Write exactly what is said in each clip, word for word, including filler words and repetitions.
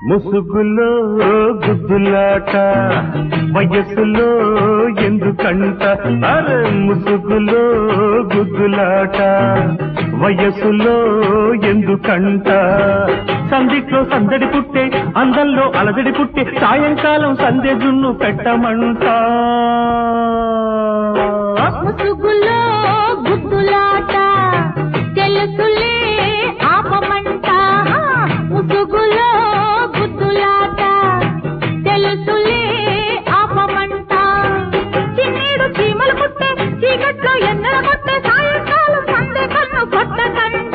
ముసుగులో గుద్దులాట వయస్సులో ఎందుకంట అరే ముసుగులో గుద్దులాట వయస్సులో ఎందుకంట సందిట్లో సందడి పుట్టే అందంలో అలజడి పుట్టే సాయంకాలం సందె జున్ను పెట్టమంట ముసుగులో గుద్దులాట తెలుసులే ఆపమంట ముసుగులో గుద్దులాట తెలుసులే ఆపమంట చిన్నీడు చీమలు పుట్టే చీకట్లో ఎన్నెల కొట్టే సాయంకాలం సందె కన్ను కొట్టకంట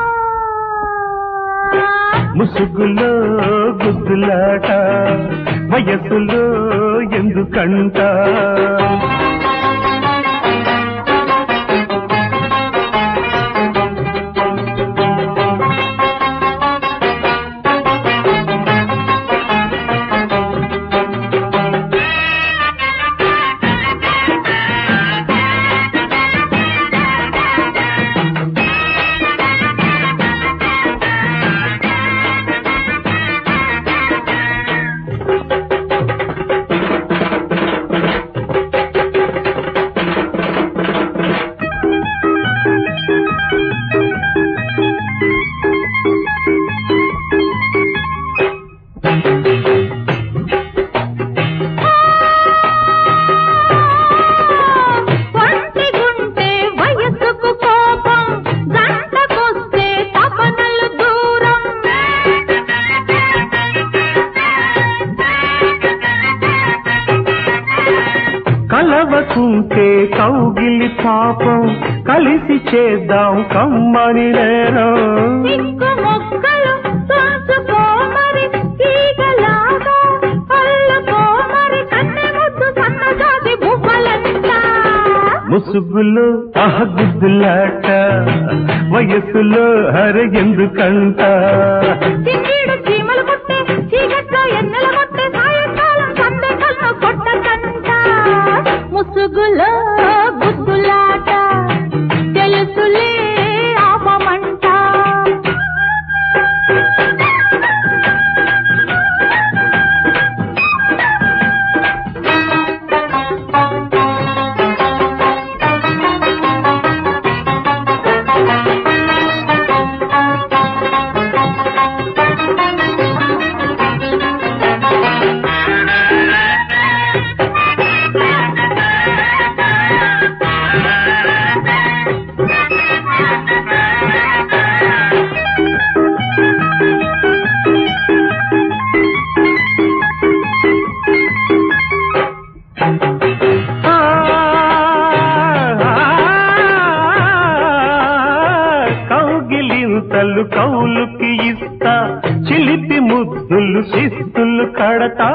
ముసుగులో గుద్దులాట వయస్సులో ఎందుకంట కలవకుంటే కౌగిలి పాపం కలిసి చేద్దాం కమ్మని నేరం సిగ్గు మొక్కలు తోచుకోమరి తీగలాగా పళ్ళకోమరి కన్నె ముద్దు సన్నజాతి బువ్వలంట ముసుగులో అహగుద్దులాట వయస్సులో హర ఎందుకంట చిన్నీడు చీమలు పుట్టే చీకట్లో ఎన్నెల కొట్టే సాయంకాలం సందె కన్ను కొట్టకంట ముసుగులో గుద్దులాట తెలుసులే ఆపమంట కౌగిలింతలు కౌలుకి ఇస్తా చిలిపి ముద్దులు శిస్తులు కడతా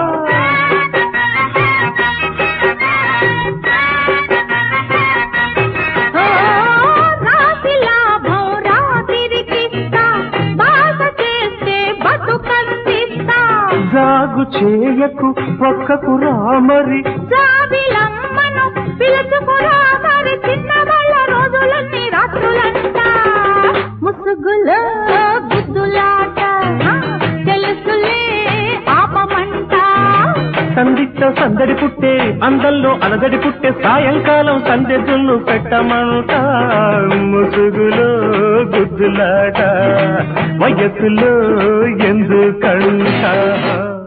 రాసి లాభం రాతిరికిస్తా బాధ చేస్తే బతుకందిస్తా జాగు చేయకు పక్కకు రామరి జాబిలమ్మను పిలుచుకురా మరి చిన్నవాళ్ళ రోజులన్నీ రాత్రులంట ముసుగులో గుద్దులాట తెలుసులే ఆపమంట సందిట్లో సందడి పుట్టే అందంలో అలజడి పుట్టే సాయంకాలం సందె జున్ను పెట్టమంట ముసుగులో గుద్దులాట వయస్సులో ఎందుకంట